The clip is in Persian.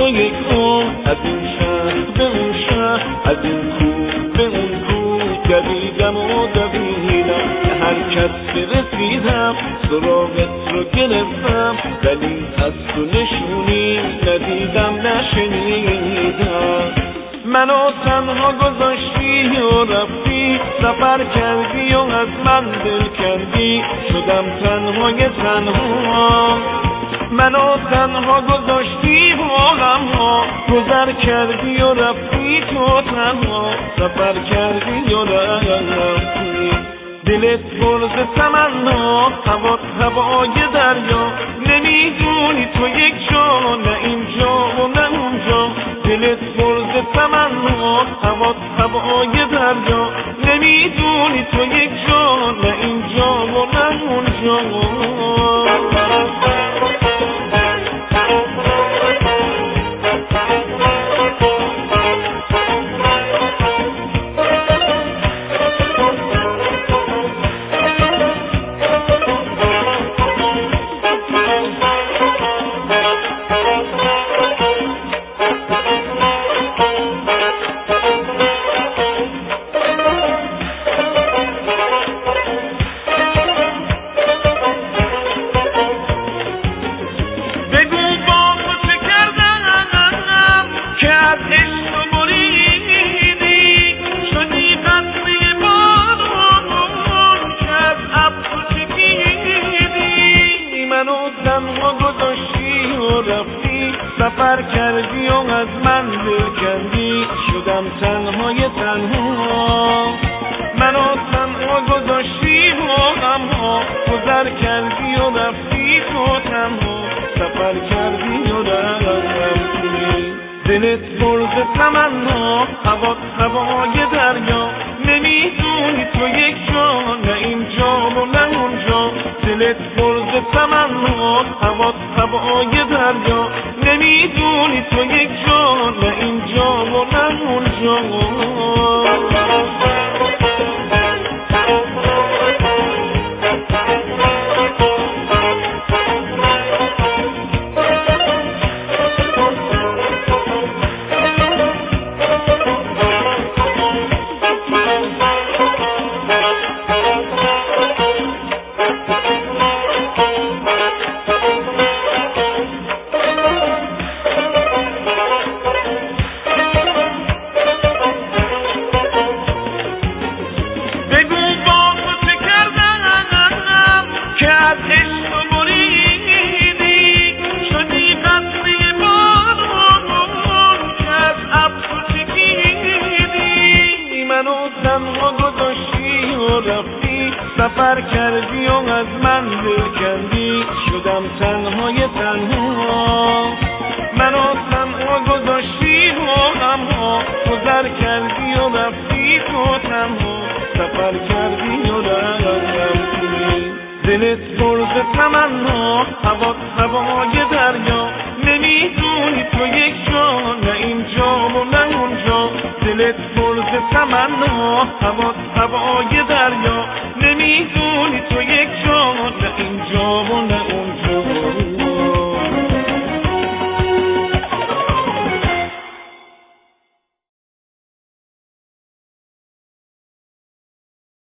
تو یک عمر از این شهر به اون شهر، از این کوه به اون کوه دویدم و دویدم، به هر کس که رسیدم سراغت رو گرفتم، ولی از تو نشونی ندیدم نشنیدم. منو تنها گذاشتی و رفتی، سفر کردی و از من دل کردی، شدم تنهای تنها. منو تنها گذاشتی و غمها، گذر کردی و رفتی تو تنها، سفر کردی و رفتی. دلت برز تمنا، هوات هوای دریا، نمیدونی تو یک جا نه اینجا و نه اونجا. دلت برز تمنا، هوات هوای دریا، نمیدونی تو یک جا نه اینجا و نه اونجا. تنها گذاشتی و رفتی، سفر کردی و از من دل کندی، شدم تنهای تنها. منو تنها گذاشتی و غمها، گذر کردی و رفتی تو تنها، سفر کردی و رفتی. دلت برز تمنا، هوات هوای دریا، نمیدونی تو یک جا نه اینجا و نه اونجا. دلت برز تمنا، هوات هوای دریا، نمیدونی تو یک جا نه اینجا و نه اونجا. تنها گذاشتی و رفتی، سفر کردی و از من دل کندی، شدم تنهای تنها. منو تنها گذاشتی و غمها، گذر کردی و رفتی تو تنها، سفر کردی و رفتی. دلت برز تمنا، هوات هوای دریا، نمیدونی تو یک جا نه اینجا و نه اونجا. دلت